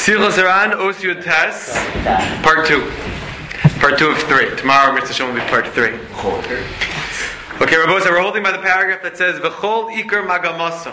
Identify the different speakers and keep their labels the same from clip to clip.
Speaker 1: Sichos Haran, Osiyud Tes, part 2. Part 2 of 3. Tomorrow, Mr. Shem will be part 3. Okay, Rabbi, so we're holding by the paragraph that says, V'chol Iker Magamaso.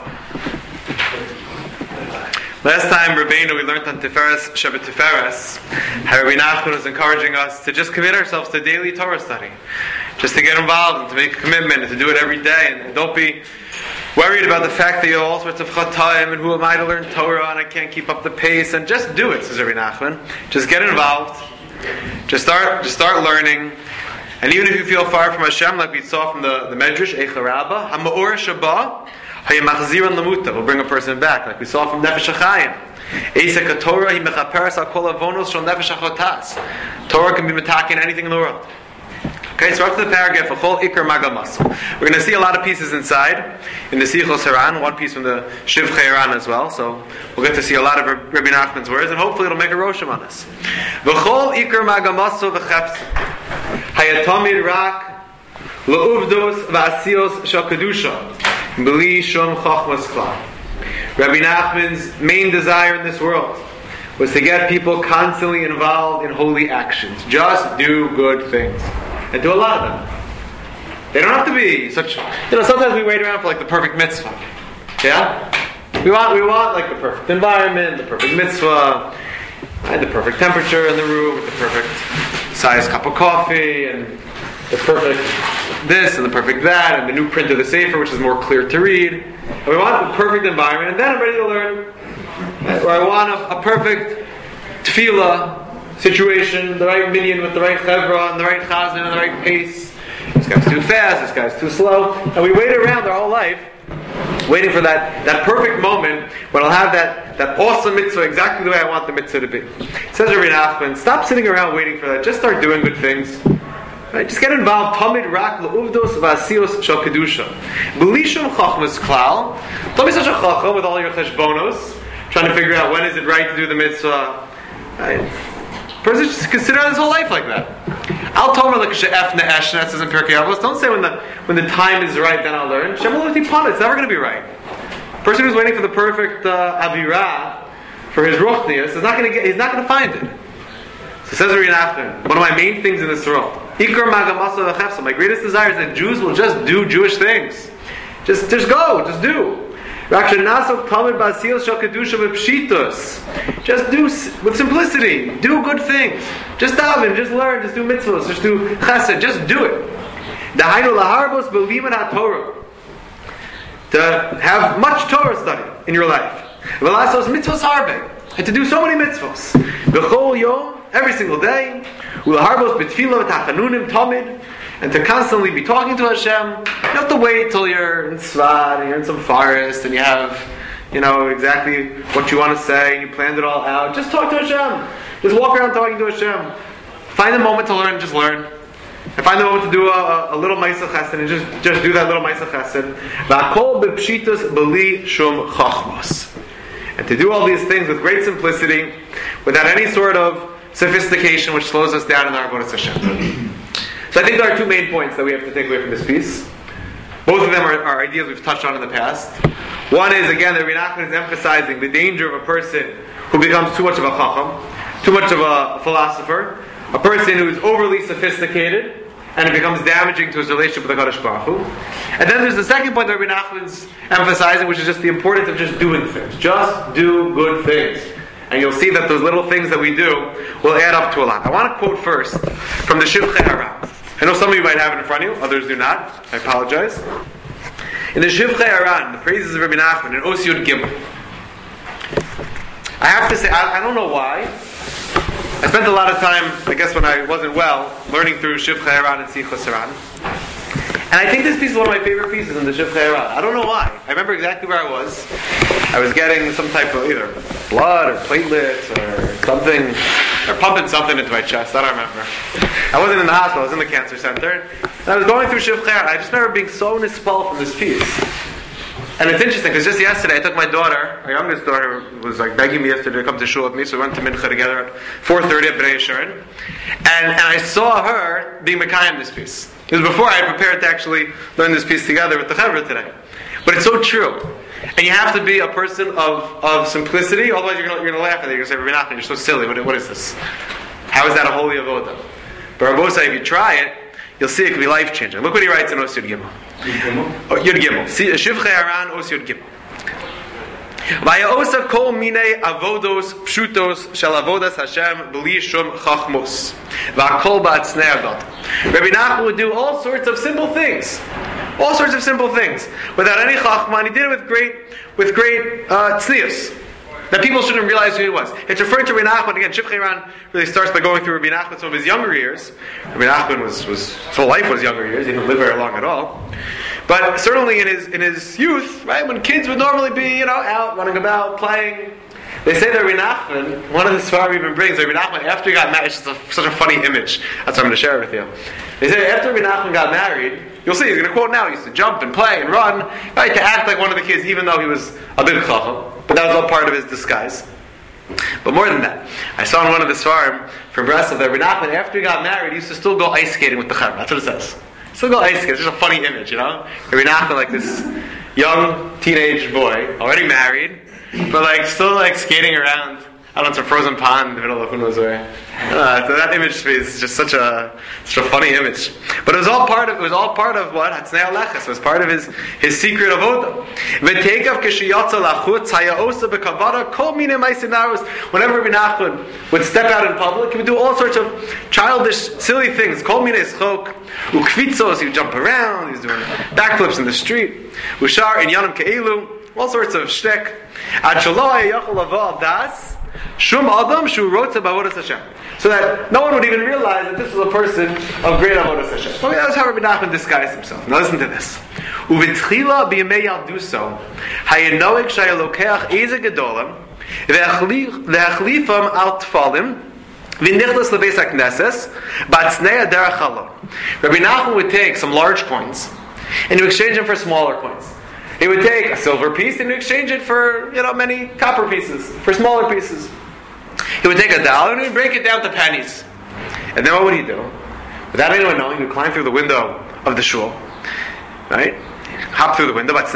Speaker 1: Last time, Rabbeinu, we learned on Tiferes, Shabbat Tiferes, how Rabbi Nachman was encouraging us to just commit ourselves to daily Torah study. Just to get involved and to make a commitment and to do it every day. And don't be worried about the fact that you have all sorts of chataim and who am I to learn Torah and I can't keep up the pace. And just do it, says Rabbi Nachman. Just get involved. Just start learning. And even if you feel far from Hashem, like we saw from the Medrash, Eicha Rabbah, HaMa'or Shabbat, Hayamachziran Lamuta, will bring a person back, like we saw from Nefesh HaChaim. Eisek HaTorah, Hi Mechaperes HaKol Avonos Shal Nefesh HaChotas. Torah can be metakin anything in the world. Okay, so up to the paragraph, V'chol Iker Magamaso. We're going to see a lot of pieces inside, in the Sichos Haran, one piece from the Shivchei Haran as well, so we'll get to see a lot of Rabbi Nachman's words, and hopefully it'll make a rosham on us. V'chol Iker Magamaso V'chepsa. Hayatamid Rak L'uvdos V'asios Shal Kedusha B'li Shom Chachmas Klal. Rabbi Nachman's main desire in this world was to get people constantly involved in holy actions. Just do good things. And do a lot of them. They don't have to be such... sometimes we wait around for like the perfect mitzvah. Yeah? We want like the perfect environment, the perfect mitzvah, and the perfect temperature in the room, with the perfect size cup of coffee, and the perfect this, and the perfect that, and the new print of the Sefer, which is more clear to read. And we want the perfect environment, and then I'm ready to learn. Or I want a perfect tefillah situation, the right minyan with the right chevra, and the right chazan, and the right pace. This guy's too fast, this guy's too slow. And we wait around our whole life, waiting for that perfect moment when I'll have that awesome mitzvah exactly the way I want the mitzvah to be. It says Rabbi Nachman, stop sitting around waiting for that. Just start doing good things. Right? Just get involved. Tamid rak le'uvdos v'asios shel kedusha. B'lishon chachmas klal. Don't be such a chacham with all your cheshbonos, trying to figure out when is it right to do the mitzvah. Right? Person just consider his whole life like that. I'll tell him like she'ef ne'eshna, says in Pirkei Avos. Don't say when the time is right, then I'll learn. Shem lo tipana. It's never going to be right. Person who's waiting for the perfect avirah for his ruchnius is not going to get. He's not going to find it. So says Rabbi Nachman, one of my main things in this world, Iker Magamasa v'chefsa. My greatest desire is that Jews will just do Jewish things. Just go. Just do. Just do with simplicity. Do good things. Just daven, just learn, just do mitzvahs, just do chesed, just do it. To have much Torah study in your life. And to do so many mitzvahs. Every single day. And to constantly be talking to Hashem. You don't have to wait till you're in Svad and you're in some forest and you have, exactly what you want to say and you planned it all out. Just talk to Hashem. Just walk around talking to Hashem. Find a moment to learn, just learn. And find a moment to do a little Maisa Chesed and just do that little Maisa Chesed. V'akol b'pshitus b'li shum chachmas. And to do all these things with great simplicity, without any sort of sophistication which slows us down in our avodas Hashem. So I think there are two main points that we have to take away from this piece. Both of them are ideas we've touched on in the past. One is, again, that Rabbi Nachman is emphasizing the danger of a person who becomes too much of a chacham, too much of a philosopher, a person who is overly sophisticated, and it becomes damaging to his relationship with the Kadosh Baruch Hu. And then there's the second point that Rabbi Nachman's emphasizing, which is just the importance of just doing things. Just do good things. And you'll see that those little things that we do will add up to a lot. I want to quote first from the Shivchei Haran. I know some of you might have it in front of you, others do not. I apologize. In the Shivchei Haran, the praises of Rabbi Nachman, in Osiyud Gimel. I have to say, I don't know why. I spent a lot of time, I guess when I wasn't well, learning through Shivchei Haran and Sichos Haran. And I think this piece is one of my favorite pieces in the Shivchei Haran. I don't know why. I remember exactly where I was. I was getting some type of either blood or platelets or something, or pumping something into my chest. I don't remember. I wasn't in the hospital. I was in the cancer center. And I was going through Shivchei Haran. I just remember being so nispal from this piece. And it's interesting because just yesterday I took my daughter, my youngest daughter, was like begging me yesterday to come to shul with me, so we went to Mincha together at 4:30 at Bnei Yeshurun. And I saw her being Mekayim this piece. It was before I had prepared to actually learn this piece together with the Chevra today. But it's so true. And you have to be a person of simplicity, otherwise you're going to laugh at it. You're going to say, Rabbi Nachman, you're so silly. What is this? How is that a holy avoda? But Rabbi Osai, if you try it, you'll see it can be life-changing. Look what he writes in Os Yud Gimel. Yud Gimel. See, Shivchei Haran, Os Yud Gimel. Vayosef kol minei avodos pshutos shel avodas Hashem b'li shum chachmos v'akol ba'atznei adot. Rabbi Nachman would do all sorts of simple things, without any chachma, and he did it with great tznius. That people shouldn't realize who he was. It's referring to Rabbi Nachman again. Shivchei Haran really starts by going through Rabbi Nachman some of his younger years. Rabbi Nachman was his whole life was younger years. He didn't live very long at all. But certainly in his youth, right, when kids would normally be out running about playing, they say that Rabbi Nachman, one of the Sfarim even brings Rabbi Nachman after he got married. It's just such a funny image. That's what I'm going to share with you. They say after Rabbi Nachman got married, you'll see he's going to quote now. He used to jump and play and run, right, to act like one of the kids, even though he was a big chacham. But that was all part of his disguise. But more than that, I saw in one of the Sfarim from Breslov that Rabbi Nachman, after he got married, he used to still go ice skating with the Chevra. That's what it says. Still go ice skating. It's just a funny image, Rabbi Nachman, like this young teenage boy, already married, but still skating around. I don't know, it's a frozen pond in the middle of who knows where. So that image is just such a funny image. But it was all part of what? Hatznei Aleches. It was part of his secret avoda. Whenever Rabbi Nachman would step out in public, he would do all sorts of childish, silly things. He would jump around, he was doing backflips in the street. Ushar in Yanam Ke'elu, all sorts of shtick. Shum Adam Shu Rotza B'Avodas Hashem. So that no one would even realize that this was a person of great Avodas Hashem. So that was how Rabbi Nachman disguised himself. Now listen to this. Uvitchila b'yemei yalduso hayenoik shayalokeach eze gedolim ve'achlifam al tfalim v'nichlas lebeis hakneses b'atznei derech halon. Rabbi Nachman would take some large coins and he would exchange them for smaller coins. He would take a silver piece and exchange it for, many copper pieces, for smaller pieces. He would take $1 and he would break it down to pennies. And then what would he do? Without anyone knowing, he would climb through the window of the shul, right? Hop through the window. He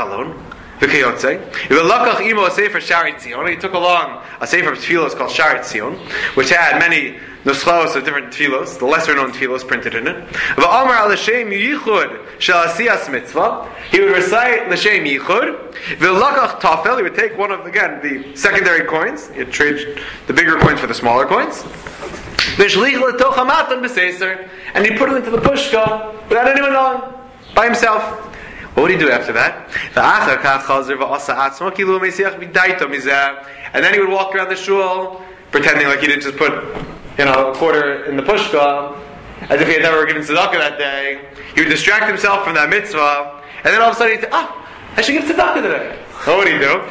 Speaker 1: took along a sefer of tefillos called Sharet Zion, which had many nuschos of different tefillos, the lesser known tefillos printed in it. He would recite L'Shem Yichud. He would take one of, again, the secondary coins. He'd trade the bigger coins for the smaller coins. And he'd put it into the pushka without anyone knowing, by himself. What would he do after that? And then he would walk around the shul pretending like he didn't just put a quarter in the pushka, as if he had never given tzedakah that day. He would distract himself from that mitzvah, and then all of a sudden he'd say, I should give tzedakah today. What would he do?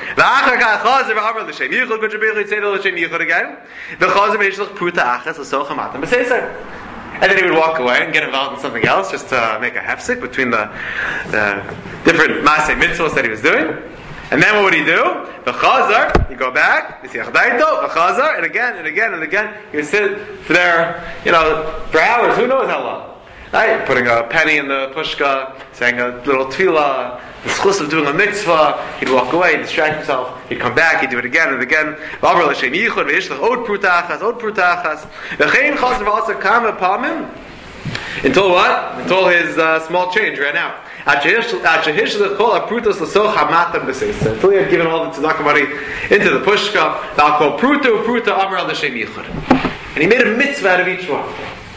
Speaker 1: And then he would walk away and get involved in something else, just to make a hefsek between the different masei mitzvahs that he was doing. And then what would he do? V'chazar, he'd go back, v'chazar, and again and again and again. He would sit there, for hours, who knows how long. Right? Putting a penny in the pushka, saying a little tefillah, the schus of doing a mitzvah. He'd walk away, he'd distract himself, he'd come back, he'd do it again and again. Until what? Until his small change ran out. Until he had given all the tzedakah money into the pushka. And he made a mitzvah out of each one.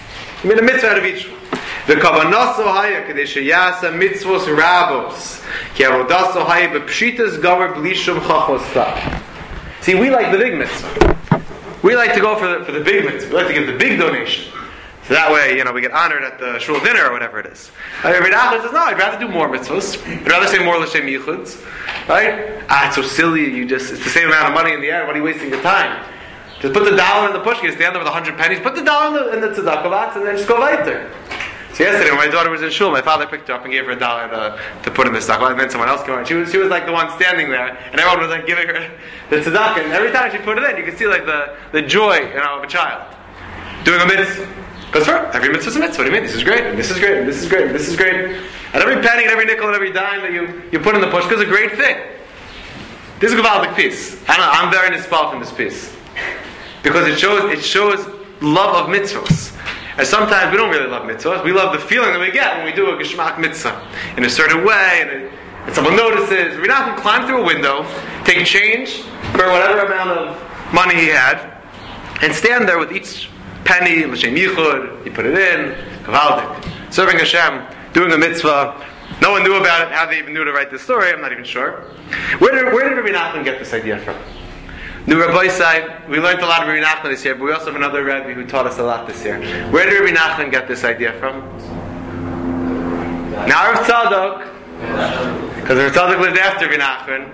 Speaker 1: The kavanaso haya kadesh yasa mitzvos rabos ki avodaso haya b'pshitas gaver b'lishum chachos. See, we like the big mitzvah. We like to go for the big mitzvah. We like to give the big donation. So that way, we get honored at the shul dinner or whatever it is. Rabbi Nachman says, no, I'd rather do more mitzvahs. I'd rather say more l'shem yichuds. Right? It's so silly. It's the same amount of money in the end. What are you wasting your time? Just put the $1 in the pushka. You stand there with 100 pennies. Put the $1 in the tzedakah box and then just go weiter. So yesterday, when my daughter was in shul, my father picked her up and gave her $1 to put in the tzedakah, and then someone else came on. She was like the one standing there, and everyone was like giving her the tzedakah. And every time she put it in, you could see like the joy, of a child doing a mitzvah. Because for every mitzvah is a mitzvah. What do you mean? This is great, and this is great, and this is great, and this is great. And every penny, and every nickel, and every dime that you put in the pushka is a great thing. This is a Gavaldic piece. I'm very inspired from this piece. Because it shows love of mitzvahs. And sometimes we don't really love mitzvahs. We love the feeling that we get when we do a Geshmak mitzvah in a certain way, and someone notices. We're not going to climb through a window, take change for whatever amount of money he had, and stand there with each penny, l'shem yichud, you put it in, Gavaldic, serving Hashem, doing a mitzvah. No one knew about it. How they even knew to write this story, I'm not even sure. Where did Rabbi Nachman get this idea from? New Rabbi Isai, we learned a lot of Rabbi Nachman this year, but we also have another Rebbe who taught us a lot this year. Where did Rabbi Nachman get this idea from? Now Rav Tzadok, because Rav Tzadok lived after Rabbi Nachman.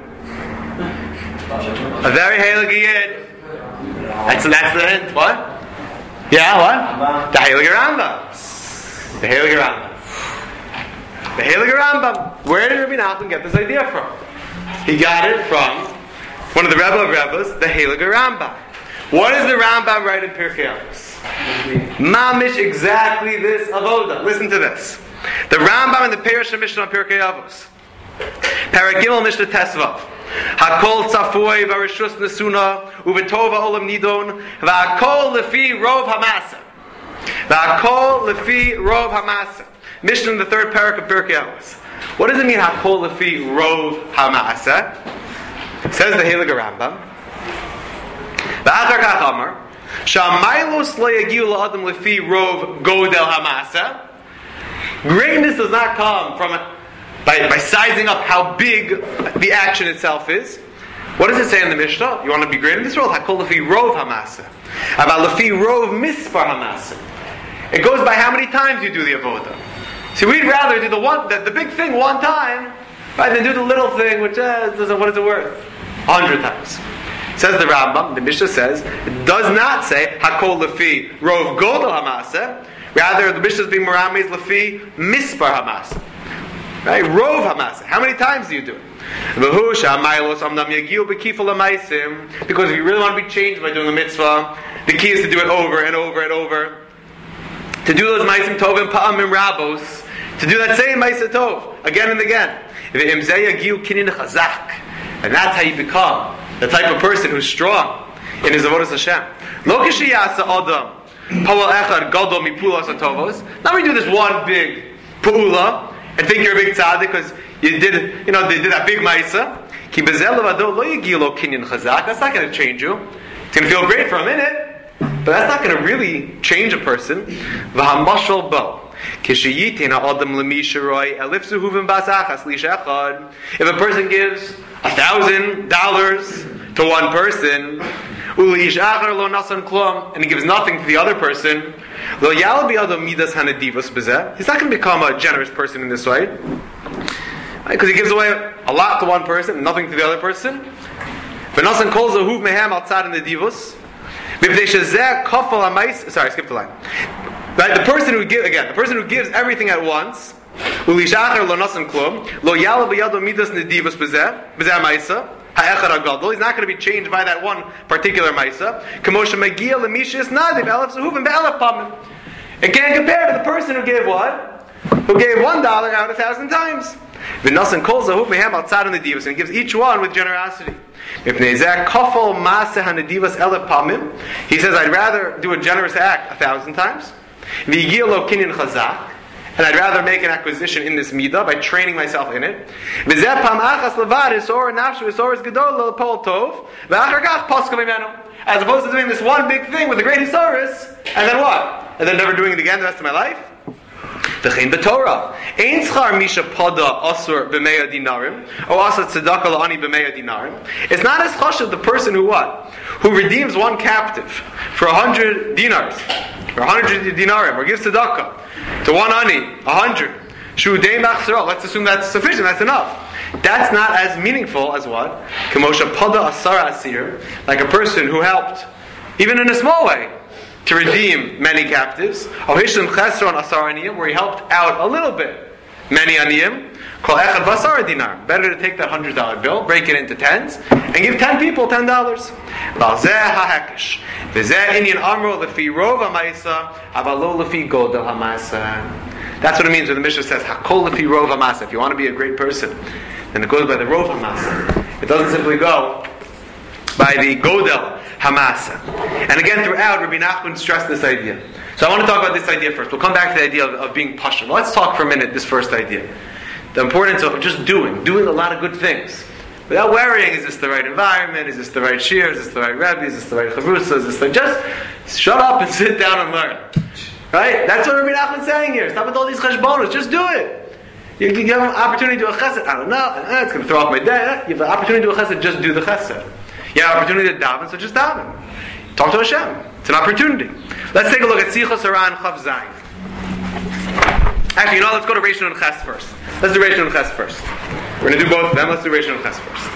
Speaker 1: A very heilige Yid. That's the hint. What? Yeah, what? The Heilige Rambam. The Heilige Rambam. The Heilige Rambam. Where did Rabbi Nachman get this idea from? He got it from one of the Rebbe of Rebbes, the Heilige Rambam. What does the Rambam write in Pirkei Avos? Mamish exactly this avoda. Listen to this. The Rambam in the Perush Mishnah on Pirkei Avos. Paragimel Mishnah Tesvav. Hakol tzafoy v'arishus nesuna uvetova olam nidon v'akol lefi rov hamasa. V'akol lefi rov hamasa. Mishnah in the third parak of Pirkei Avos. What does it mean Hakol lefi rov hamasa? Says the Heilige Rambam. V'achar kach amar sha'maylos lo yagiu la'adam lefi rov godel hamasa. Greatness does not come from by sizing up how big the action itself is. What does it say in the Mishnah? You want to be great in this world? Hakol lefi rov hamasa. About lefi rov mispar hamasa. It goes by how many times you do the avoda. See, we'd rather do the big thing one time, rather than do the little thing, which what is it worth? 100 times. Says the Rambam, the Mishnah says, it does not say Hakol lefi rov godel hamasa. Rather, the Mishnah is being meramis lefi mispar hamasa. Right? Rov hamasa. How many times do you do it? Because if you really want to be changed by doing a mitzvah, the key is to do it over and over and over. To do those maisim tovim pa'amim rabos. To do that same ma'aseh tov again and again. And that's how you become the type of person who's strong in his avodas Hashem. Now we do this one big pu'ula and think you're a big tzaddik because they did that big ma'aseh. That's not going to change you. It's going to feel great for a minute, but that's not going to really change a person. If a person gives $1,000 to one person, and he gives nothing to the other person, he's not going to become a generous person in this way, because he gives away a lot to one person and nothing to the other person. Sorry, skip the line. Right? The person who gives everything at once, he's not going to be changed by that one particular maisa. It can't compare to the person who gave what? Who gave $1 out 1,000 times. And he gives each one with generosity. He says, I'd rather do a generous act 1,000 times. And I'd rather make an acquisition in this midah by training myself in it. As opposed to doing this one big thing with a great hisaris, and then what? And then never doing it again the rest of my life? It's not as chashuv the person who redeems one captive for 100 dinars, or 100 dinarim, or gives tzedakah to one ani, 100. Let's assume that's sufficient, that's enough. That's not as meaningful as what? Like a person who helped, even in a small way, to redeem many captives. Where he helped out a little bit many aniyim. Better to take that $100 bill, break it into tens, and give 10 people $10. That's what it means when the Mishnah says, Hakol lefi rov hamasa. If you want to be a great person, then it goes by the rov hamasa. It doesn't simply go by the Godel Hamasa. And again, throughout, Rabbi Nachman stressed this idea. So I want to talk about this idea first. We'll come back to the idea of being Pashut. Let's talk for a minute this first idea. The importance of just doing a lot of good things. Without worrying, is this the right environment? Is this the right shir? Is this the right rebbe? Is this the right chavrusa? Is this the... Just shut up and sit down and learn. Right? That's what Rabbi Nachman's saying here. Stop with all these cheshbonos. Just do it. You have an opportunity to do a chesed. I don't know. It's going to throw off my day. You have an opportunity to do a chesed. Just do the chesed. You have an opportunity to daven, so just daven. Talk to Hashem. It's an opportunity. Let's take a look at Sichos Haran Chav Zayin. Actually, let's go to Reish Nun Ches first. Let's do Reish Nun Ches first. We're going to do both of them. Let's do Reish Nun Ches first.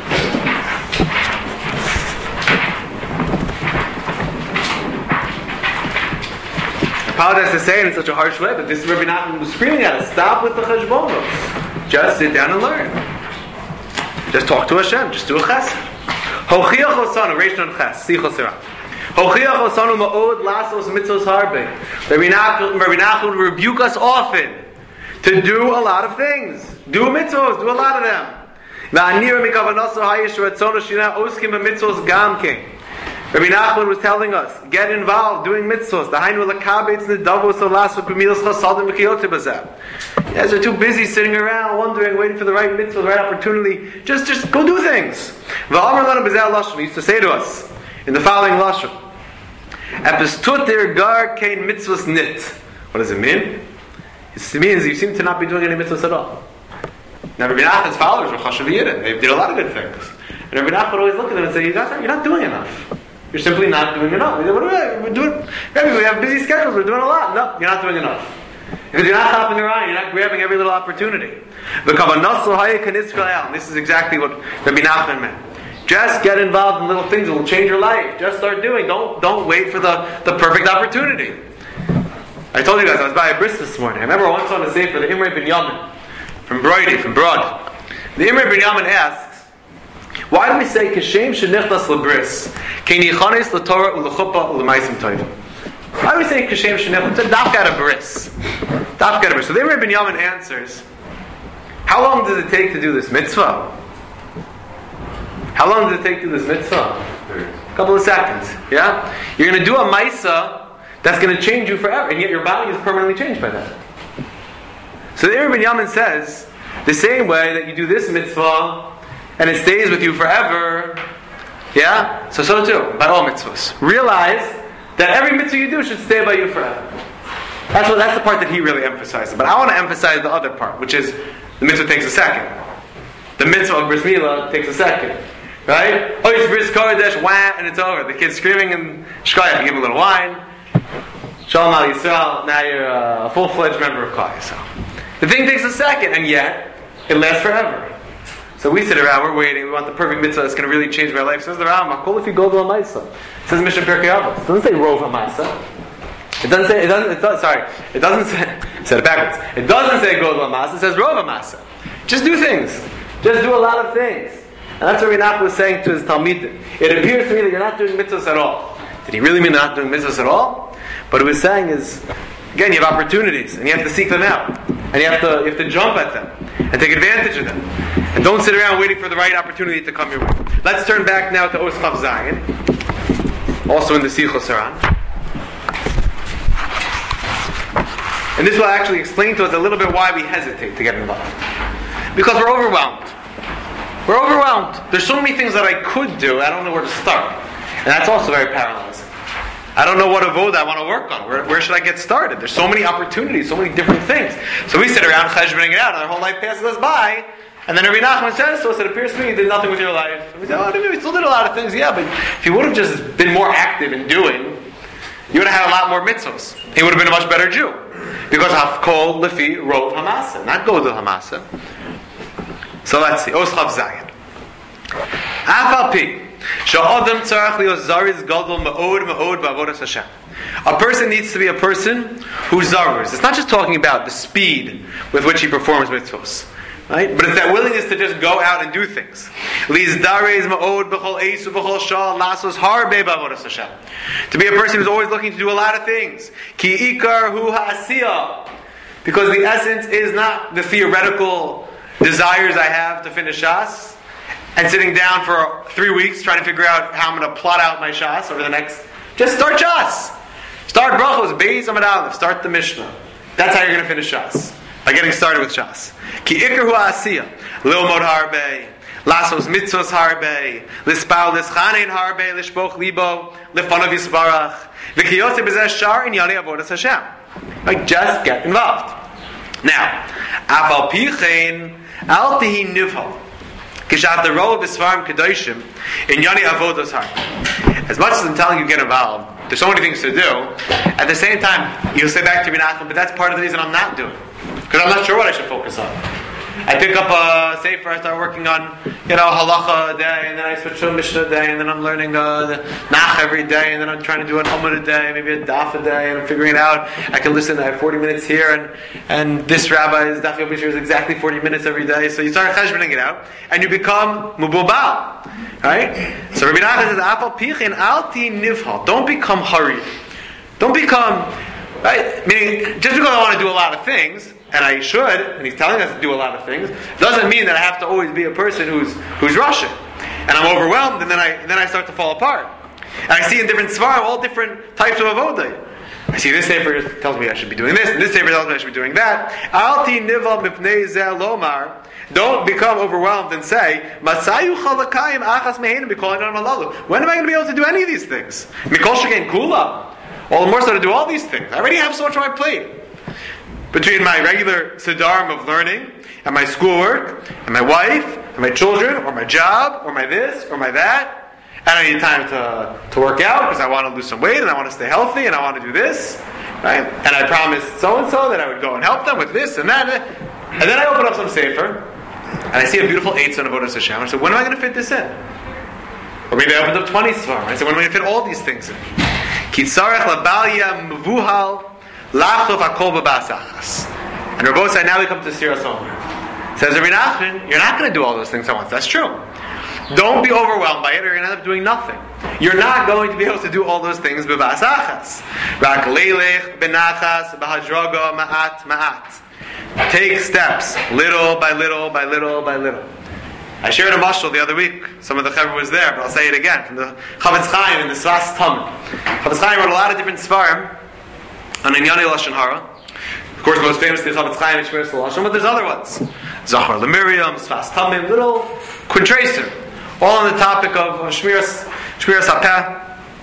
Speaker 1: I apologize to say it in such a harsh way, but this is Rabbi Nachman was screaming at us. Stop with the cheshbonos. Just sit down and learn. Just talk to Hashem. Just do a chesed. Hochiach osanu, Reish Nun Ches, Sichos Haran. Hochiach osanu ma'od lasos mitzvos harbe. Rabbi Nachman would rebuke us often to do a lot of things. Do mitzvos, do a lot of them. Rabbi Nachman was telling us, get involved doing mitzvos. You guys are too busy sitting around wondering, waiting for the right mitzvah, the right opportunity. Just go do things. He used to say to us in the following lashon: what does it mean? It means you seem to not be doing any mitzvahs at all. Now Rabbi Nachman's followers were chashuv yidden. They did a lot of good things. And Rabbi Nachman would always look at them and say, you're not doing enough. You're simply not doing enough. We're doing, maybe we have busy schedules, we're doing a lot. No, you're not doing enough. Because you're not hopping around, you're not grabbing every little opportunity. And this is exactly what Rabbi Nachman meant. Just get involved in little things that will change your life. Just start doing. Don't wait for the perfect opportunity. I told you guys, I was by a bris this morning. I remember once on a sefer, the Imre Ben Yamin, from Brod. The Imre Ben Yamin asks, why do we say Kashem Shenichnas Lebris, Kein Yichanes LaTorah U'Lechuppah U'Lemaisim Tovim? Why do we say Kashem Shenichnas? It's a dafka at a bris. So the Imre Ben Yamin answers, how long does it take to do this mitzvah? How long does it take to do this mitzvah? A couple of seconds. Yeah? You're going to do a maisa that's going to change you forever, and yet your body is permanently changed by that. So the Imre Ben Yamin says, the same way that you do this mitzvah, and it stays with you forever, yeah? So too, by all mitzvahs. Realize that every mitzvah you do should stay by you forever. That's the part that he really emphasizes. But I want to emphasize the other part, which is the mitzvah takes a second. The mitzvah of bris milah takes a second. Right? Oh, it's bris kodesh, wah, and it's over. The kid's screaming and shkoyach, you give him a little wine. Shalom al Yisrael, now you're a full-fledged member of Klal Yisrael. The thing takes a second, and yet, it lasts forever. So we sit around, we're waiting, we want the perfect mitzvah that's going to really change my life. Says the Rambam, Kol if you go to a maisa. It says Mishnah Pirkei Avos. It doesn't say rov ha'maisa. It doesn't say said it backwards. It doesn't say go to a maisa, it says rov ha'maisa. Just do things. Just do a lot of things. And that's what Rabbi Nachman was saying to his Talmidim. It appears to me that you're not doing mitzvahs at all. Did he really mean not doing mitzvahs at all? What he was saying is, again, you have opportunities, and you have to seek them out. And you have to jump at them, and take advantage of them. And don't sit around waiting for the right opportunity to come your way. Let's turn back now to Os Chav Zayin, also in the Sichos Haran. And this will actually explain to us a little bit why we hesitate to get involved. Because we're overwhelmed. We're overwhelmed. There's so many things that I could do, I don't know where to start. And that's also very paralyzing. I don't know what avoda I want to work on. Where should I get started? There's so many opportunities, so many different things. So we sit around cheshboning it out, and our whole life passes us by. And then Rabbi Nachman says to us, it appears to me you did nothing with your life. And we say, we still did a lot of things. Yeah, but if you would have just been more active in doing, you would have had a lot more mitzvahs. He would have been a much better Jew. Because Hafkol Lefi wrote Hamasa, not Godel Hamasa. So let's see. Os Chav Zayin. Afal Pi. A person needs to be a person who zarurs. It's not just talking about the speed with which he performs mitzvos, right? But it's that willingness to just go out and do things. To be a person who's always looking to do a lot of things. Because the essence is not the theoretical desires I have to finish Shas, and sitting down for 3 weeks trying to figure out how I'm going to plot out my Shas over the next. Just start Shas. Start Brachos, Beis Amud Aleph. Start the Mishnah. That's how you're going to finish Shas, by getting started with Shas. Ki Iker Hu Asiya, Lilmod Harbe, Lasos Mitzvos Harbe, Lispal Lischanein Harbe, Lishboch Libo, Lifanav Yisbarach, V'Kiyotze B'Zeh Shar in Yali Avodas Hashem. Like, just get involved. Now, Afal Pichein Al Tehi Nivhal. Kishat the role of Isfarim Kedoshim in Yoni Avodas Har. As much as I'm telling you get involved, there's so many things to do. At the same time, you'll say back to Menachem, but that's part of the reason I'm not doing. Because I'm not sure what I should focus on. I pick up a Sefer, I start working on, Halacha a day, and then I switch to a Mishnah a day, and then I'm learning the Nach every day, and then I'm trying to do an Amud a day, maybe a Daf a day, and I'm figuring it out. I can listen, I have 40 minutes here, and this rabbi's Daf Yomi Shir is exactly 40 minutes every day, so you start cheshboning it out, and you become Mububal. Right? So Rabbi Nachman says, Apal Pichin Alti Nivhal. Don't become hurried. Don't become, right? Meaning, just because I want to do a lot of things, and I should, and he's telling us to do a lot of things, doesn't mean that I have to always be a person who's rushing. And I'm overwhelmed, and then I start to fall apart. And I see in different svarim all different types of avodah. I see this sefer tells me I should be doing this, and this sefer tells me I should be doing that. Alti nival mipnei zeh lomar. Don't become overwhelmed and say, Masayu chalakayim achas mehenim b'kol on malalu. When am I going to be able to do any of these things? Mikol shekain kula. All the more so to do all these things. I already have so much on my plate. Between my regular siddharm of learning, and my schoolwork, and my wife, and my children, or my job, or my this, or my that, and I need time to work out because I want to lose some weight, and I want to stay healthy, and I want to do this, right? And I promised so-and-so that I would go and help them with this and that. And then I open up some sefer, and I see a beautiful eitzah on Avodas Hashem. I said, when am I going to fit this in? Or maybe I opened up 20 svarim. I said, when am I going to fit all these things in? Kitzarech labalia mvuhal lachov hakol b'basachas. And Rabbi said, now we come to Siras Omer. Says Rabbi Nachman, you're not going to do all those things at once. That's true. Don't be overwhelmed by it, or you're going to end up doing nothing. You're not going to be able to do all those things b'basachas. Rak leilech benachas b'hadraga ma'at ma'at. Take steps, little by little by little by little. I shared a mashal the other week. Some of the Chevra was there, but I'll say it again. From the Chavetz Chaim in the Sfas Tamid. Chavetz Chaim wrote a lot of different svarim on Inyani Lashon Hara. Of course, most famously Chavetz Chaim and Shmiras Lashon, but there's other ones. Zachar LeMiriam, Sfas Tamid, little quintracer, all on the topic of Shmiras HaPeh,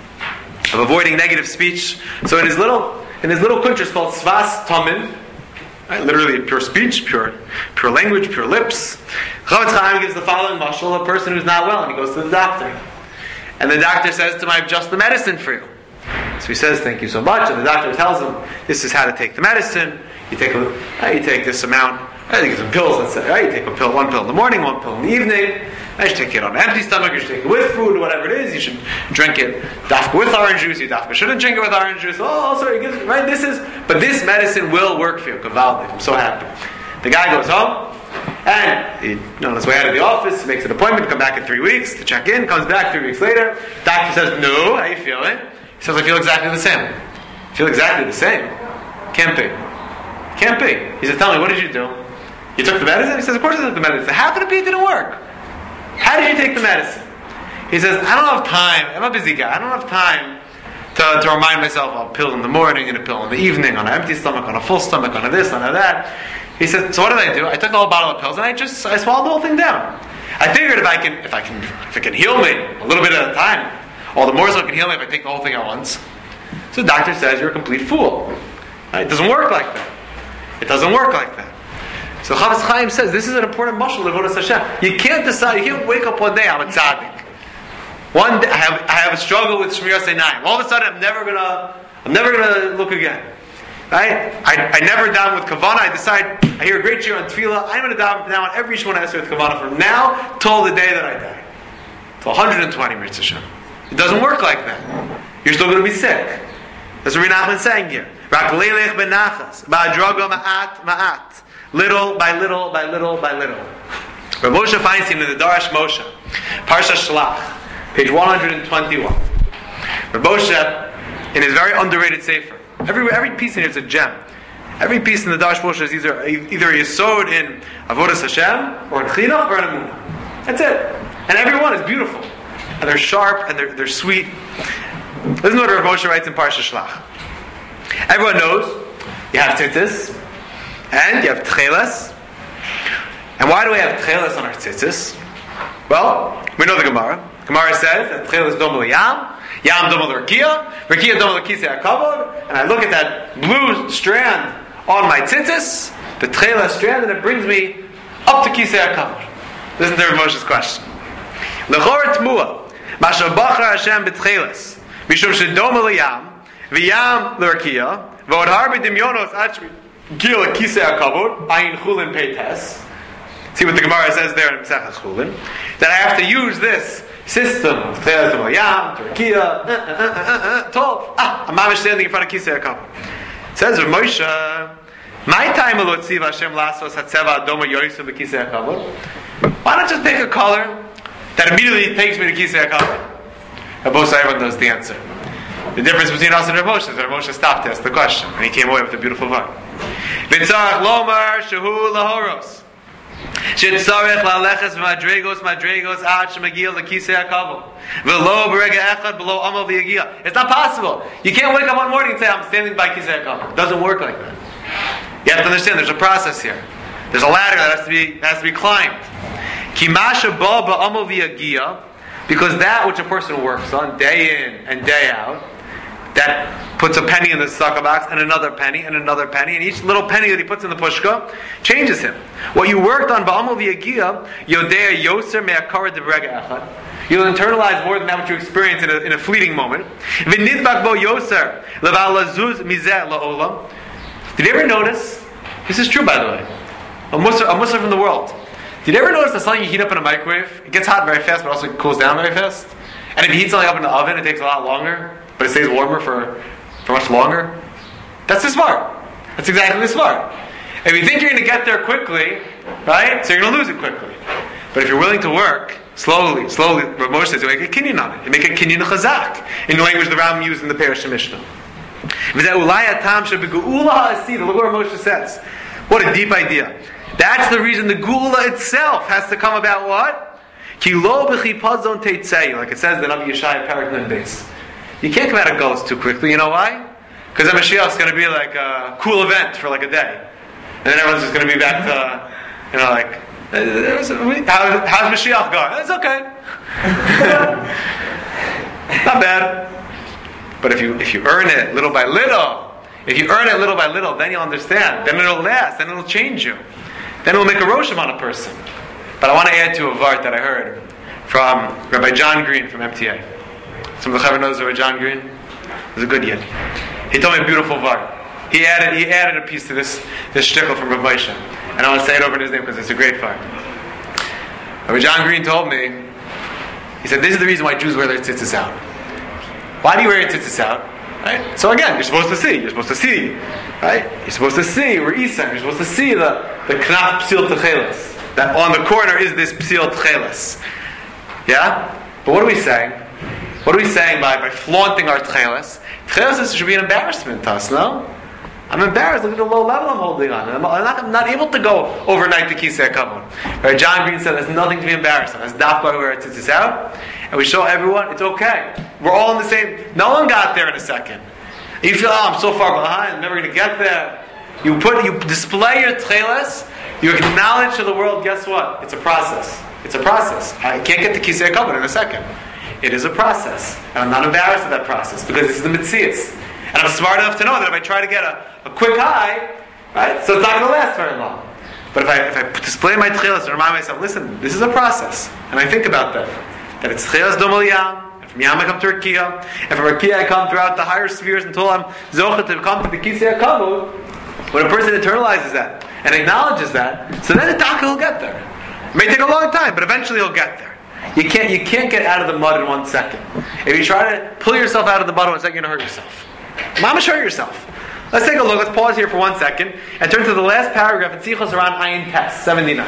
Speaker 1: of avoiding negative speech. So in his little quintras called Sfas Tamid, right, literally pure speech, pure language, pure lips. Chavetz Chaim gives the following mashal: a person who's not well and he goes to the doctor, and the doctor says to him, "I have just the medicine for you." So he says, "Thank you so much," and the doctor tells him, "This is how to take the medicine. You take this amount. I think it's some pills. Let's say, right? You take one pill in the morning, one pill in the evening. I should take it on an empty stomach. You should take it with food, whatever it is. You should drink it dafka with orange juice. You dafka shouldn't drink it with orange juice. Oh, sorry, right? But this medicine will work for you. Kavaldik. I'm so happy." The guy goes home, and on his way out of the office, he makes an appointment to come back in 3 weeks to check in. Comes back 3 weeks later. Doctor says, "No, how you feeling?" He says, "I feel exactly the same." Feel exactly the same? Can't be. Can't be. He says, "Tell me, what did you do? You took the medicine?" He says, "Of course I took the medicine." How could it be it didn't work? How did you take the medicine? He says, "I don't have time. I'm a busy guy. I don't have time to remind myself of a pill in the morning and a pill in the evening, on an empty stomach, on a full stomach, on a this, on a that." He said, "So what did I do? I took the whole bottle of pills and I swallowed the whole thing down. I figured if it can heal me a little bit at a time, all the more so it can heal me if I take the whole thing at once." So the doctor says, "You're a complete fool. Right? It doesn't work like that. It doesn't work like that." So Chavetz Chaim says this is an important mashal of Avodas Hashem. You can't decide. You can't wake up one day, I'm a tzaddik. One day I have a struggle with Shmiras Einayim. All of a sudden I'm never gonna look again. Right? I never daven with kavanah. I decide I hear a great cheer on tefillah. I'm going to daven now on every Shemona Esrei with kavanah from now till the day that I die. Till 120 Mitzvah Hashem. It doesn't work like that. You're still going to be sick. That's what Rabbi Nachman saying here. Rak leilech benachas ba'adraga ma'at ma'at. Little by little by little by little. Rav Moshe Feinstein in the Darash Moshe, Parsha Shlach, page 121. Rav Moshe, in his very underrated sefer, every piece in here is a gem. Every piece in the Darash Moshe is either a yesod in Avodas Hashem, or in Chinuch, or in Emunah. That's it. And every one is beautiful. And they're sharp and they're sweet. Listen to what Rav Moshe writes in Parsha Shlach. Everyone knows you have tzitzis and you have tchelas. And why do we have tchelas on our tzitzis? Well, we know the Gemara. Gemara says that tchelas dom l'yam, yam dom l'rakia, rakia dom l'kisei hakavod, and I look at that blue strand on my tzitzis, the tchelas strand, and it brings me up to kisei hakavod. Listen to Rav Moshe's question. L'chor t'mua, masha bachar Hashem b'tchelas, mishum shedom l'yam, v'yam l'rakia, v'od harbi dimyonos achmi, gil l'kisei hakavod, ayin chulin peites. See what the Gemara says there in Mesechus Chulin, that I have to use this system of Tchelas Dom L'Yam, Turkiya, I'm mamish standing in front of Kisei HaKavod. Says Rav Moshe, my time alot tziva Hashem lasos hatzeva adoma yoysu b'Kisei HaKavod. Why not just pick a color that immediately takes me to Kisei HaKavod? Rav Moshe, everyone knows the answer. The difference between us and Rav Moshe is that Rav Moshe stopped to ask the question, and he came away with a beautiful vine. V'tzarech lomar shehu lahoros. Shetzarech laleches madregos ad shemagil lekisei hakavod v'lo b'rega echad below amal v'yagia. It's not possible. You can't wake up one morning and say, I'm standing by kisei hakavod. It doesn't work like that. You have to understand there's a process here. There's a ladder that has to be climbed. Kimasha ba ba'amal v'yagia, because that which a person works on day in and day out, that puts a penny in the sucker box, and another penny, and each little penny that he puts in the pushka changes him. What you worked on, ba'amal v'yagia, yodea yoser me'akara debrega echad. You'll internalize more than that which you experience in a fleeting moment. V'nidbak bo yoser leval lazuz mizeh la'olam. Did you ever notice? This is true, by the way. A Muslim from the world. Did you ever notice that something you heat up in a microwave, it gets hot very fast, but also cools down very fast? And if you heat something up in the oven, it takes a lot longer, but it stays warmer for much longer? That's the smart. That's exactly the smart. If you think you're going to get there quickly, right, so you're going to lose it quickly. But if you're willing to work, slowly, Rav Moshe says, you make a kinyan on it. You make a kinyan chazak, in the language the Rambam used in the Perush Mishnah. Look what Rav Moshe says. What a deep idea. That's the reason the Geula itself has to come about what? Like it says in the Navi Yeshaya Parak Nun Beis. You can't come out of Gullus too quickly. You know why? Because the Mashiach is going to be like a cool event for like a day. And then everyone's just going to be back to, like, how's Mashiach going? It's okay. Not bad. But if you earn it little by little, then you'll understand. Then it'll last. Then it'll change you. Then it'll make a roshim on a person. But I want to add to a vart that I heard from Rabbi John Green from MTA. Some of the Chaver knows Rabbi John Green. He's a good yid. He told me a beautiful vart. He added a piece to this shtickle from Rabbi Moshe. And I want to say it over in his name because it's a great vart. Rabbi John Green told me, he said, this is the reason why Jews wear their tzitzis out. Why do you wear your tzitzis out? Right? So again, you're supposed to see. Right? You're supposed to see, we're Isam, you're supposed to see the knaf psil techeles. That on the corner is this psil techeles. Yeah? But what are we saying? What are we saying by flaunting our techeles? Techeles should be an embarrassment to us, no? I'm embarrassed. Look at the low level I'm holding on. I'm not able to go overnight to Kisei HaKavod. Right? John Green said there's nothing to be embarrassed of. As dafka where it sits out, and we show everyone it's okay. We're all in the same. No one got there in a second. You feel, I'm so far behind. I'm never going to get there. You display your tcheles. You acknowledge to the world. Guess what? It's a process. I can't get to Kisei HaKavod in a second. It is a process, and I'm not embarrassed of that process because this is the mitzias. And I'm smart enough to know that if I try to get a quick high, right, so it's not going to last very long. But if I display my tchelas and remind myself, listen, this is a process, and I think about that it's tchelas dom l'yam, and from yam I come to Rakia, and from Rakia I come throughout the higher spheres until I'm zochet to come to the Kisei HaKavod. When a person internalizes that and acknowledges that, so then the taka will get there. It may take a long time, but eventually he'll get there. You can't get out of the mud in 1 second. If you try to pull yourself out of the mud in 1 second, you're going to hurt yourself. Mama, show yourself. Let's take a look. Let's pause here for 1 second and turn to the last paragraph in Sichos around Ayin Tes 79.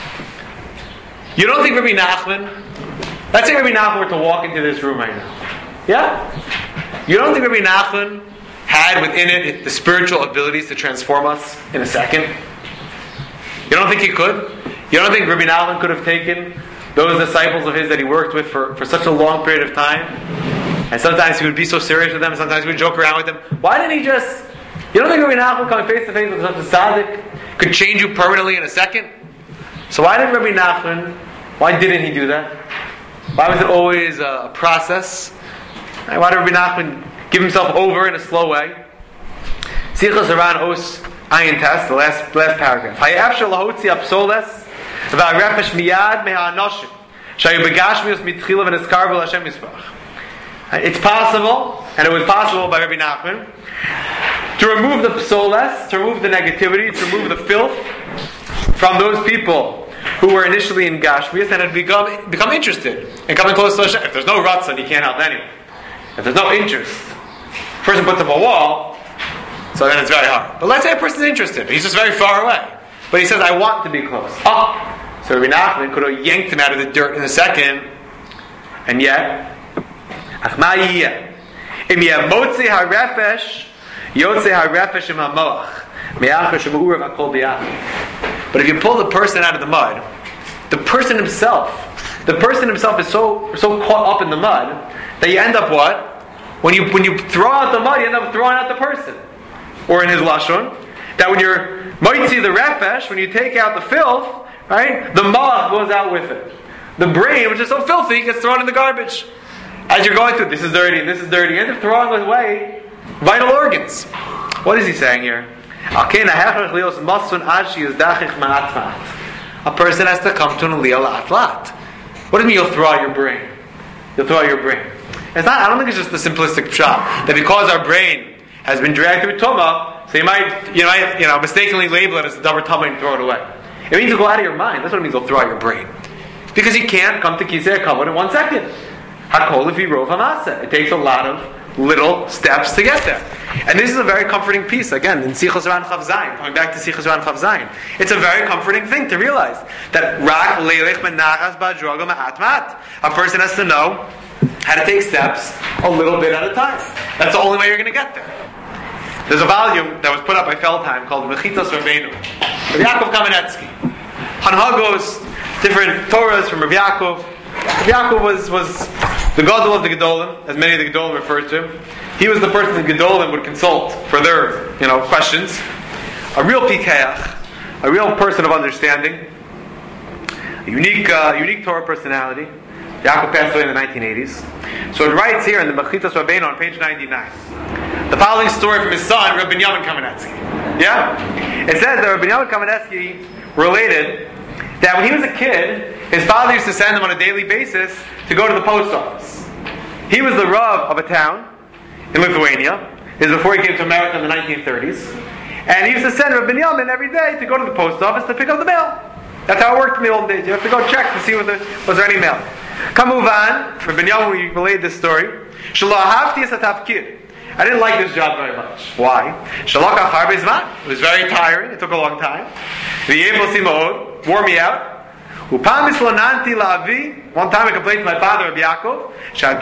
Speaker 1: You don't think Rabbi Nachman? Let's say Rabbi Nachman were to walk into this room right now. Yeah? You don't think Rabbi Nachman had within it the spiritual abilities to transform us in a second? You don't think he could? You don't think Rabbi Nachman could have taken those disciples of his that he worked with for such a long period of time, and sometimes he would be so serious with them, sometimes he would joke around with them. Why didn't he just... You don't think Rabbi Nachman coming face to face with such a tzaddik could change you permanently in a second? So why didn't Rabbi Nachman, why didn't he do that? Why was it always a process? Why did Rabbi Nachman give himself over in a slow way? Sichos Haran Os Ayin Tes, the last paragraph. Hayafshel lahotzi apsoles v'arefesh miyad me'anoshim shayu begashmius mitchila v'neskarvu l'Hashem Yisparach. It's possible, and it was possible by Rabbi Nachman, to remove the psoles, to remove the negativity, to remove the filth from those people who were initially in Gashmias and had become interested in coming close to Hashem. If there's no ratzon, you can't help anyone. If there's no interest, a person puts up a wall, so then it's very hard. But let's say a person's interested. He's just very far away. But he says, I want to be close. So Rabbi Nachman could have yanked him out of the dirt in a second. And yet, but if you pull the person out of the mud, the person himself is so caught up in the mud that you end up what? When you throw out the mud, you end up throwing out the person. Or in his lashon, that when you're moitzi the refesh, when you take out the filth, right, the malach goes out with it. The brain, which is so filthy, gets thrown in the garbage. As you're going through, this is dirty and this is dirty, you end up throwing away vital organs. What is he saying here? A person has to come to an aliyah la'at. What do you mean you'll throw out your brain? You'll throw out your brain. It's not. I don't think it's just the simplistic pshat that because our brain has been dragged through tumah, so you might mistakenly label it as a davar tumah and throw it away. It means to go out of your mind. That's what it means. You'll throw out your brain because you can't come to kisei kavod in 1 second. Hakol lefi rov hamasa. It takes a lot of little steps to get there. And this is a very comforting piece, again, in Sichos Ran Chav Zayin, coming back to Sichos Ran Chav Zayin. It's a very comforting thing to realize that Rak Leilech Menachas Ba'Droga Ma'at Ma'at. A person has to know how to take steps a little bit at a time. That's the only way you're going to get there. There's a volume that was put up by Feldheim called Mechitas Rabbeinu, Rav Yaakov Kamenetsky. Hanhagos, different Torahs from Rav Yaakov. Rav Yaakov was the Gadol of the Gedolim, as many of the Gedolim referred to him. He was the person the Gedolim would consult for their, questions. A real pikeach, a real person of understanding, a unique Torah personality. Yaakov passed away in the 1980s. So it writes here in the Mechitas Rabbeinu on page 99, the following story from his son, Rabbi Binyamin Kamenetsky. Yeah? It says that Rabbi Binyamin Kamenetsky related that when he was a kid, his father used to send him on a daily basis to go to the post office. He was the Rav of a town in Lithuania. This is before he came to America in the 1930s. And he used to send Rabbi Binyamin every day to go to the post office to pick up the mail. That's how it worked in the old days. You have to go check to see was there any mail. Kamuvan, for Binyamin, we relayed this story. I didn't like this job very much. Why? It was very tiring. It took a long time. Wore me out. One time I complained to my father, Rabbi Yaakov,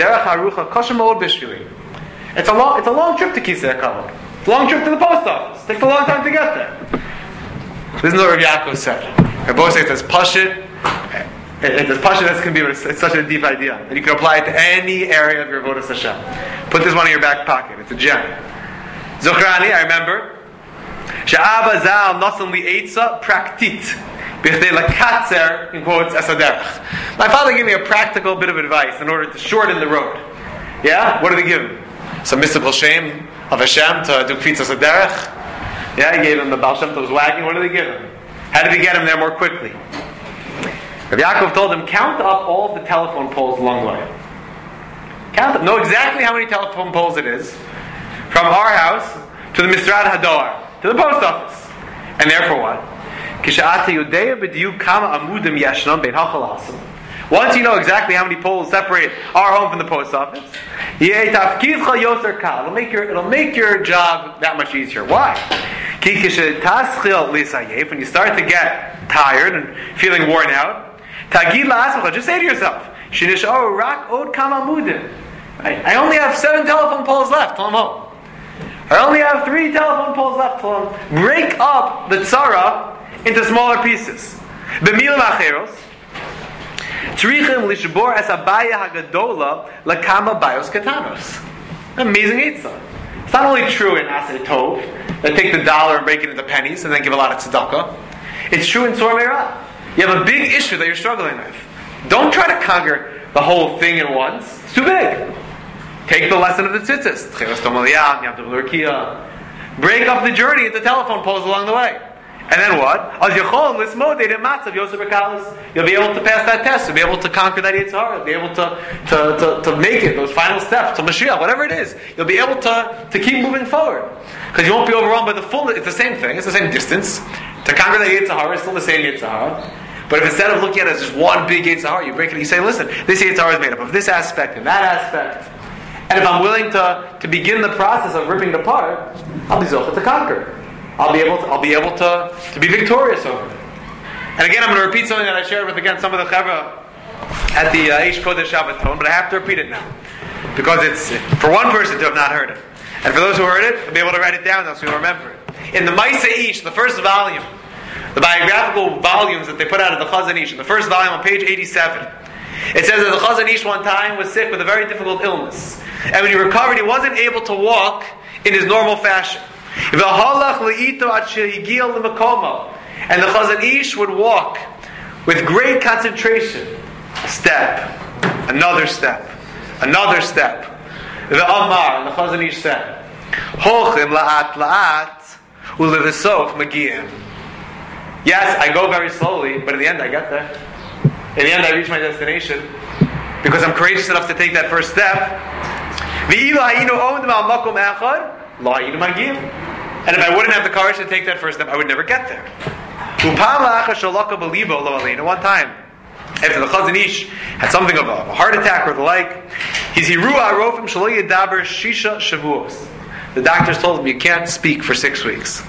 Speaker 1: it's a long trip to Kisei HaKavod. It's a long trip to the post office. It takes a long time to get there. This is what Rabbi Yaakov said. Rabbi says it's pashit. It's pashit that's going to be, but it's such a deep idea. And you can apply it to any area of your avodas Hashem. Put this one in your back pocket. It's a gem. Zochrani, I remember, Sha'aba zal nosan li eitza praktit. In quotes, esaderach. My father gave me a practical bit of advice in order to shorten the road. Yeah? What did he give him? Some mystical shame of Hashem to do kvitzas aderech? Yeah, he gave him the Baal Shem Tov's wagon. What did he give him? How did he get him there more quickly? Rav Yaakov told him, count up all of the telephone poles along the way. Count them. Know exactly how many telephone poles it is from our house to the Misrad Hadar, to the post office. And therefore what? Once you know exactly how many poles separate our home from the post office, it'll make your job that much easier. Why? When you start to get tired and feeling worn out, just say to yourself, I only have 7 telephone poles left till I'm home. I only have 3 telephone poles left till I'm home. Break up the tzara into smaller pieces. Tzrichim lishbor es abaya hagadola lakama bayos katanos. Amazing eitzah. It's not only true in Aseh Tov, that take the dollar and break it into pennies and then give a lot of tzedakah. It's true in Tzor Meirah. You have a big issue that you're struggling with. Don't try to conquer the whole thing at once. It's too big. Take the lesson of the tzitzis. Break up the journey into telephone poles along the way. And then what? You'll be able to pass that test. You'll be able to conquer that Yetzer Hara. You'll be able to make it, those final steps, to Mashiach, whatever it is. You'll be able to keep moving forward. Because you won't be overwhelmed by the full. It's the same thing. It's the same distance. To conquer that Yetzer Hara is still the same Yetzer Hara. But if instead of looking at it as just one big Yetzer Hara, you break it and you say, listen, this Yetzer Hara is made up of this aspect and that aspect. And if I'm willing to begin the process of ripping it apart, I'll be zocheh to conquer. I'll be able to be victorious over it. And again, I'm going to repeat something that I shared with some of the Chevra at the Eish Kodesh Shabbaton, but I have to repeat it now because it's for one person to have not heard it, and for those who heard it, they'll be able to write it down so you'll remember it. In the Maaseh Ish, the first volume, the biographical volumes that they put out of the Chazon Ish, in the first volume on page 87, it says that the Chazon Ish one time was sick with a very difficult illness, and when he recovered, he wasn't able to walk in his normal fashion. And the Chazon Ish would walk with great concentration. A step, another step, another step. The Amar, and the Chazon Ish said, Hochim la'at la'at u'levisof magiyim. Yes, I go very slowly, but in the end I get there. In the end I reach my destination because I'm courageous enough to take that first step. And if I wouldn't have the courage to take that first step, I would never get there. One time, after the Chazon Ish had something of a heart attack or the like, the doctors told him, you can't speak for 6 weeks.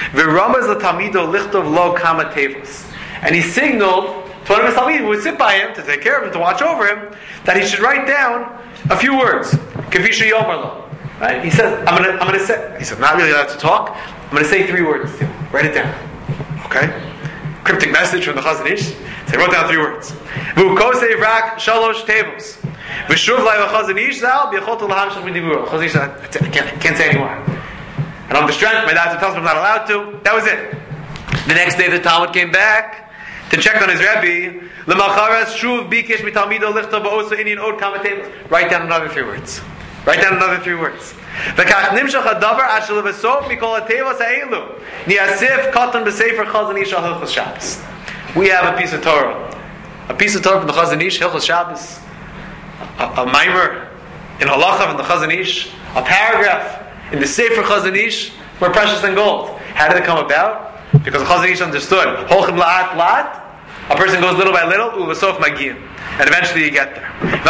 Speaker 1: And he signaled to one of his talmidim who would sit by him, to take care of him, to watch over him, that he should write down a few words. Right? He says, I'm gonna say, he said, not really allowed to talk, I'm going to say 3 words to you. Write it down. Okay? Cryptic message from the Chazon Ish. So he wrote down 3 words. V'ukosei rak shalosh tevos. V'shuv lai v'chazon ish zal b'yachot l'hamshach v'dibur. Chazon Ish said, I can't say anymore. And on the strength, my doctor tells me I'm not allowed to. That was it. The next day the Talmud came back to check on his Rebbe. L'macharas shuv bikesh mitalmido lichtav ba'osa inyan od kama tevos. Write down another 3 words. Write down another 3 words. V'kach nimshach hadavar ashel v'sof mikol hatevos ha'elu ni'asif katan b'sefer Chazon Ish al Hilchos Shabbos. We have a piece of Torah. A piece of Torah from the Chazon Ish, Hilchos Shabbos. A maimer in halacha from the Chazon Ish. A paragraph in the Sefer Chazon Ish more precious than gold. How did it come about? Because the Chazon Ish understood. Holchim la'at la'at. A person goes little by little, u'v'sof magiyim. And eventually you get there. And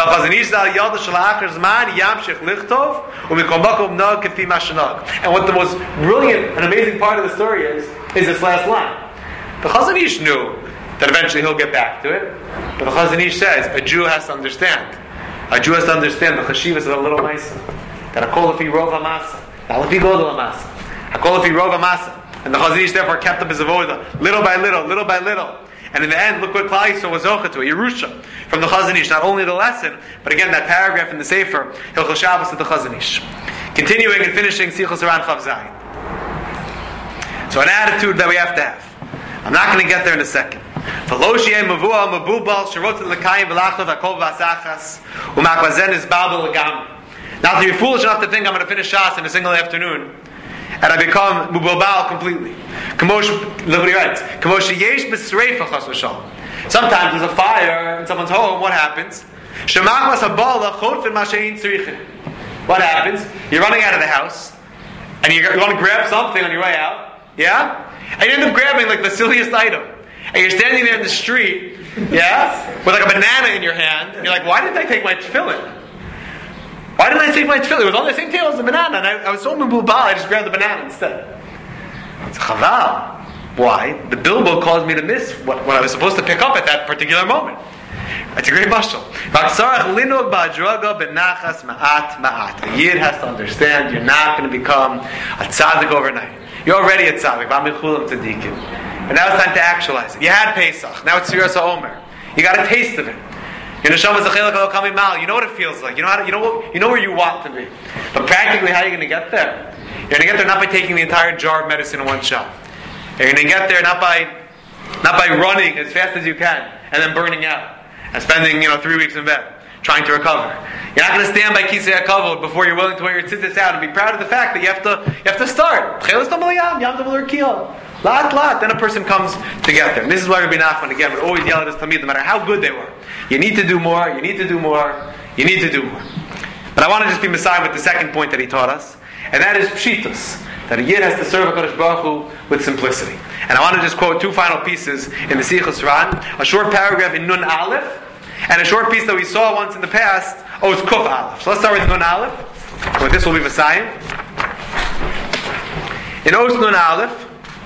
Speaker 1: what the most brilliant and amazing part of the story is this last line. The Chazon Ish knew that eventually he'll get back to it. But the Chazon Ish says, a Jew has to understand. A Jew has to understand the chashivas of a little ma'isa. That a kol lefi rov hamasa. Not lefi godol hamasa. A kol lefi rov hamasa. And the Chazon Ish therefore kept up his avodah. Little by little, little by little. And in the end, look what Klal Yisrael was zocheh to, a Yerusha from the Chazon Ish. Not only the lesson, but again that paragraph in the Sefer Hilchos Shabbos of the Chazon Ish. Continuing and finishing Sichos Haran Chav Zayin. So an attitude that we have to have. I'm not going to get there in a second. Now that you're foolish enough to think I'm going to finish Shas in a single afternoon, and I become mubobal completely. Nobody writes. Sometimes there's a fire in someone's home. What happens? What happens? You're running out of the house, and you want to grab something on your way out. Yeah? And you end up grabbing like the silliest item. And you're standing there in the street, yeah, with like a banana in your hand, and you're like, why didn't I take my tefillin? Why didn't I take my tefillin? It was on the same table as the banana, and I was so mububal, I just grabbed the banana instead. It's chaval. Why? The billboard caused me to miss what I was supposed to pick up at that particular moment. That's a great mashal. A yid has to understand you're not going to become a tzaddik overnight. You're already a tzaddik. And now it's time to actualize it. You had Pesach. Now it's Sfiras HaOmer. You got a taste of it. Your neshama is a chelak elokam mal. You know what it feels like. You know where you want to be. But practically, how are you going to get there? You're going to get there not by taking the entire jar of medicine in one shot. You're going to get there not by running as fast as you can and then burning out and spending 3 weeks in bed trying to recover. You're not going to stand by kisei hakavod before you're willing to wear your tzitzis out and be proud of the fact that you have to start. Then a person comes to get there. And this is why Rabbi Nachman again would always yell at his talmid, no matter how good they were. You need to do more. You need to do more. You need to do more. But I want to just be beside with the second point that he taught us, and that is pshitus. That a yid has to serve HaKadosh Baruch Hu with simplicity. And I want to just quote two final pieces in the Sichos Ran, a short paragraph in Nun Aleph, and a short piece that we saw once in the past, Oz Kuf Aleph. So let's start with Nun Aleph. With this will be Messiah. In Oz Nun Aleph,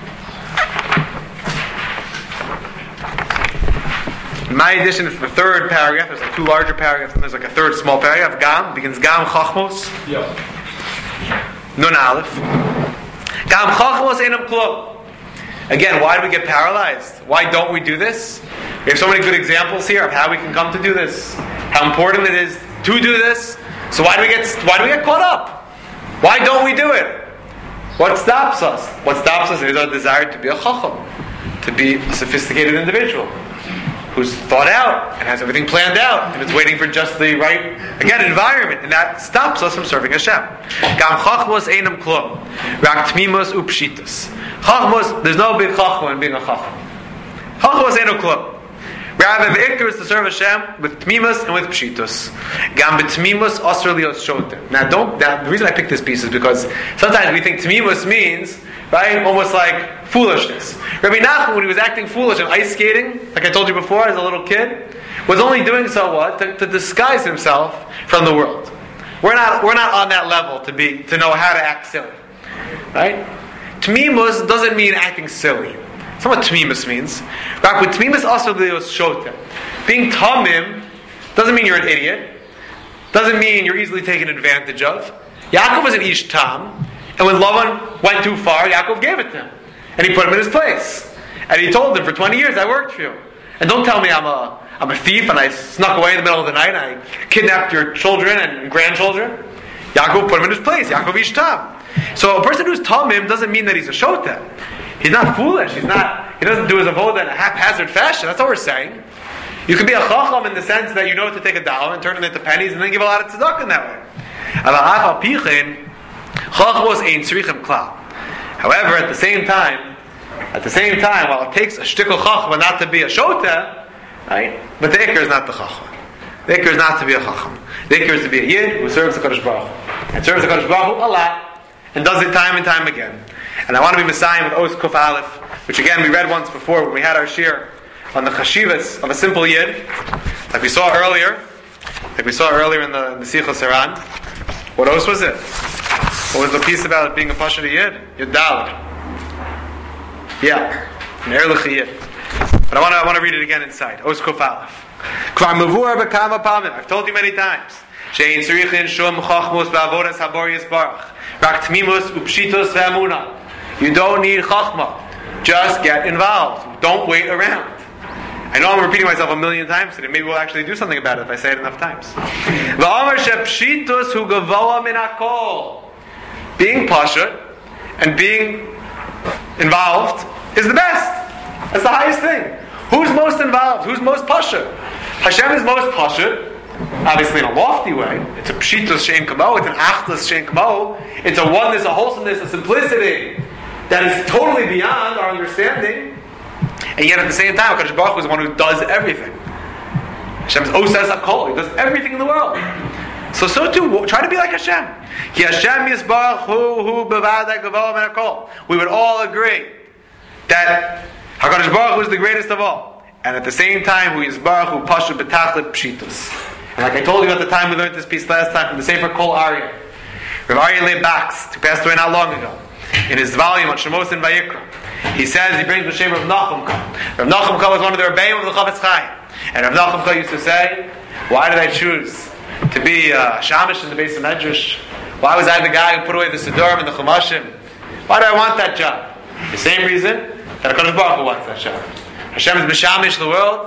Speaker 1: in my edition, it's the third paragraph. There's like two larger paragraphs, and there's like a third small paragraph. Gam begins Gam Chachmos.
Speaker 2: Yeah.
Speaker 1: Nun Aleph. Gam Chachmos Einam Klum. Again, why do we get paralyzed? Why don't we do this? We have so many good examples here of how we can come to do this. How important it is to do this. So why do we get caught up? Why don't we do it? What stops us? What stops us is our desire to be a chacham, to be a sophisticated individual who's thought out and has everything planned out and is waiting for just the right, again, environment, and that stops us from serving Hashem. Gam chachmos einam klum, rak tmimos upshitus. Chachmos, there's no big chachma in being a chacham. Chachmos einam klum. Rather, the ikar is to serve Hashem with tmimus and with pshitus. Gam betmimus asr lios shotem. Now, the reason I picked this piece is because sometimes we think tmimus means, right, almost like foolishness. Rabbi Nachman, when he was acting foolish and ice skating, like I told you before, as a little kid, was only doing so what? To disguise himself from the world. We're not on that level to know how to act silly, right? Tmimus doesn't mean acting silly. That's not what tmimus means. Being tamim doesn't mean you're an idiot. Doesn't mean you're easily taken advantage of. Yaakov was an ish tam, and when Lavan went too far, Yaakov gave it to him, and he put him in his place. And he told him, "For 20 years, I worked for you, and don't tell me I'm a thief and I snuck away in the middle of the night and I kidnapped your children and grandchildren." Yaakov put him in his place. Yaakov ish tam. So a person who's tamim doesn't mean that he's a shotem. He's not foolish. He doesn't do his avodah in a haphazard fashion. That's what we're saying. You can be a chacham in the sense that you know to take a dollar and turn it into pennies and then give a lot of tzedakah in that way. However, at the same time, while it takes a shtickle chacham not to be a shota, right? But the ikar is not the chacham. The ikar is not to be a chacham. The ikar is to be a yid who serves the Kadosh Baruch Hu. And serves the Kadosh Baruch Hu a lot, and does it time and time again. And I want to be Messiah with Oz Kuf Aleph, which again we read once before when we had our shir on the chashivas of a simple yid, like we saw earlier in the Sichos Haran. What else was it? What was the piece about it being a pasha yid? Yid Dalet. Yeah, an erlich yid. But I want to read it again inside. Oz Kuf Aleph. Kvar mavur b'kama pamim. I've told you many times. Shein tzrichin shum chachmos ba'avodas habor yisbarach. Rak tmimus upshitos ve'amuna. You don't need chachma. Just get involved. Don't wait around. I know I'm repeating myself a million times today. Maybe we'll actually do something about it if I say it enough times. Being pashut and being involved is the best. That's the highest thing. Who's most involved? Who's most pashut? Hashem is most pashut. Obviously in a lofty way. It's a pshitus shein kamo. It's an achdus shein kamo. It's a oneness, a wholesomeness, a simplicity that is totally beyond our understanding, and yet at the same time, HaKadosh Baruch Hu is the one who does everything. Hashem is Osas HaKol. He does everything in the world. So too, try to be like Hashem. Ki Hashem Yisbarach Hu Bevadai Gavolah Min HaKol. We would all agree that HaKadosh Baruch Hu is the greatest of all, and at the same time, Hu Yisbarach Hu Pashu B'Tachlit Pshitus. And like I told you at the time we learned this piece last time from the Sefer Kol Aryeh, Rav Aryeh Leib Bakst, who passed away not long ago. In his volume on Shemos and Vayikra, he says, he brings the shame of Nachumka. Rav Nachumka was one of the Rebbeim of the Chavetz Chaim. And Rav Nachumka used to say, why did I choose to be Shamish in the Beis Medrash? Why was I the guy who put away the Siddurim and the Chumashim? Why do I want that job? The same reason that HaKadosh Baruch Hu wants that job. Hashem is Mishamish the world.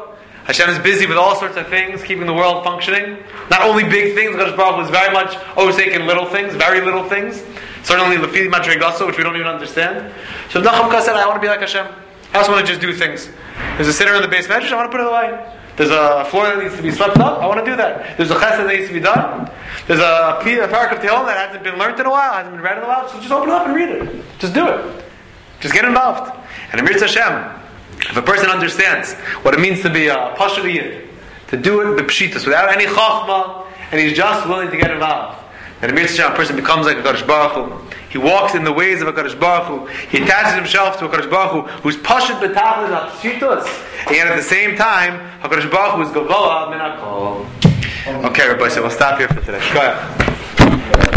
Speaker 1: Hashem is busy with all sorts of things, keeping the world functioning. Not only big things, HaKadosh Baruch Hu is very much taking little things, very little things. Certainly Lefili Madrigaso, which we don't even understand. So Nachum said, I want to be like Hashem. I just want to just do things. There's a sitter in the base medrash, I want to put it away. There's a floor that needs to be swept up, I want to do that. There's a chesed that needs to be done. There's a parak of Tehillim that hasn't been learned in a while, hasn't been read in a while, so just open it up and read it. Just do it. Just get involved. And Amir Hashem, if a person understands what it means to be a Pashut Yid, to do it b'pshitas, without any chachma, and he's just willing to get involved, then Amir Hashem, a person becomes like a HaKadosh Baruch Hu. He walks in the ways of HaKadosh Baruch Hu. He attaches himself to HaKadosh Baruch Hu, who's Pashut b'tachlis ha'pshitas, and yet at the same time, HaKadosh Baruch Hu is Gavoa min hakol. Okay, Rabbi, so we'll stop here for today. Go ahead.